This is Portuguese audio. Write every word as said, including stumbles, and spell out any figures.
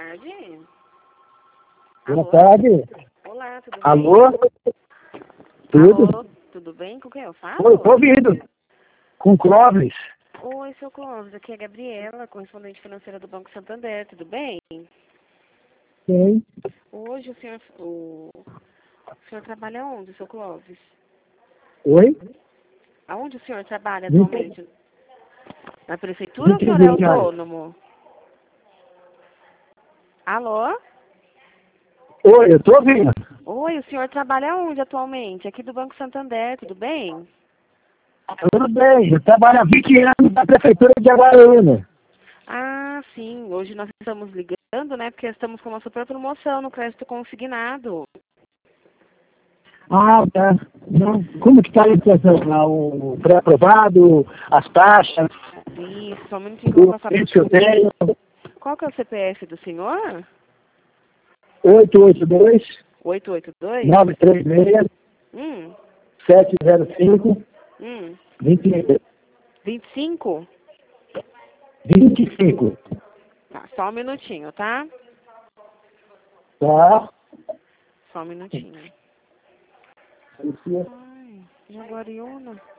tarde. Boa Alô? tarde. Olá, tudo bem? Alô? Tudo? Alô, tudo bem? Com quem eu falo? Oi, tô ouvindo. Com Clóvis. Oi, seu Clóvis, aqui é a Gabriela, correspondente financeira do Banco Santander, tudo bem? Sim. Hoje o senhor, o, o senhor trabalha onde, seu Clóvis? Oi? Aonde o senhor trabalha Não atualmente? Na prefeitura ou o senhor é entendi, cara. autônomo? Alô? Oi, eu tô ouvindo. Oi, o senhor trabalha onde atualmente? Aqui do Banco Santander, tudo bem? Tudo bem, eu trabalho há vinte anos na prefeitura de Aguaruna. Ah, sim. Hoje nós estamos ligando, né? Porque estamos com uma super promoção no crédito consignado. Ah, tá. Não. Como que tá aí a- o pré-aprovado, as taxas, Isso, só um minutinho que eu o vou passar. preço que eu tenho? Qual que é o C P F do senhor? oito oito dois, oito oito dois? nove três seis, Hum, sete zero cinco, hum. vinte vinte e cinco? e cinco. Tá, só um minutinho, tá? Tá? Só um minutinho. Ai, Jaguariúna.